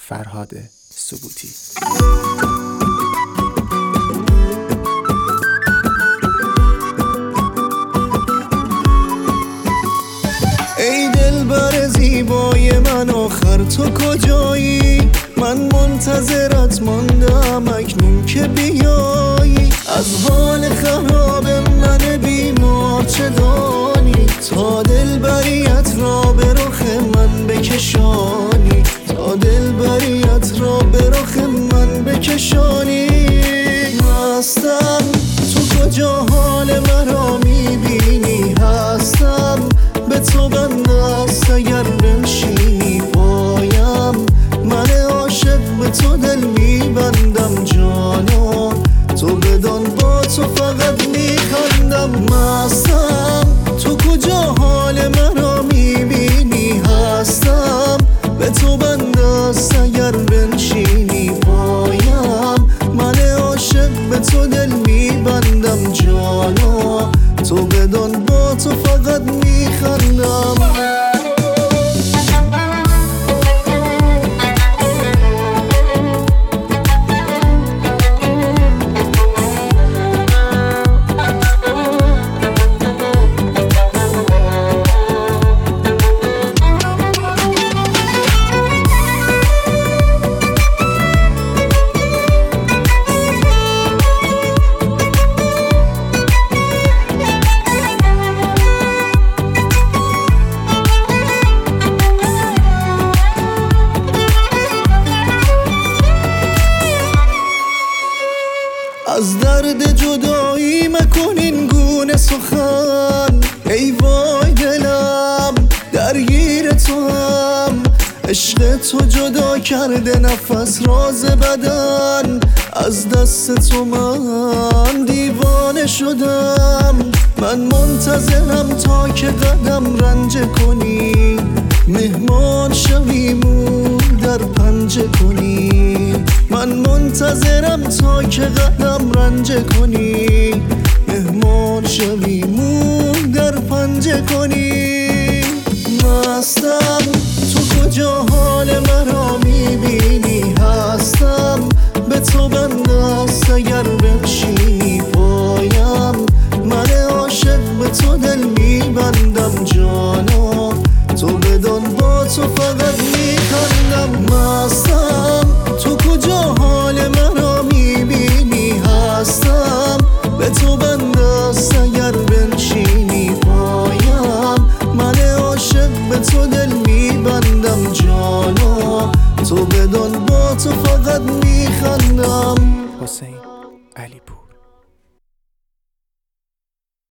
فرهاد سبوتی. ای دلبر زیبای من آخر تو کجایی؟ من منتظرت ماندم اکنون که بیایی. از حال خراب من بیمار چه دانی؟ تا دلبریت را به رخ من بکشانی، تا دلبریت را به رخ من بکشانی. هستم تو کجا حال مرا میبینی؟ هستم به تو بنده است اگر بنشینی پایم. من عاشق به تو دل میبندم جانا، تو بدان با تو فقط میخندم. مستم تو کجا حال مرا میبینی؟ هستم به تو بنده است اگر بنشینی پایم. من عاشق به تو دل میبندم جانا، تو بدان با تو فقط میخندم. از درد جدایی مکن این گونه سخن، ای وای دلم درگیر تو هم. عشق تو جدا کرده نفس راز بدن، از دست تو من دیوانه شدم. من منتظرم تا که قدم رنج کنی، مهمان شوی مور در پنجه کنی. من منتظرم تا که قدم رنج کنی، مهمان شوی مور در پنجه کنی. مستم تو کجا حال مرا میبینی؟ هستم به تو بنده است اگر بنشینی پایم. من عاشق به تو دل میبندم جانا، تو بدان با تو فقط میخندم. مستم تو کجا حال مرا میبینی؟ هستم به تو بنده است اگر بنشینی پایم. من عاشق به تو دل میبندم جانا، تو بدان با تو فقط میخندم. حسین علی پور.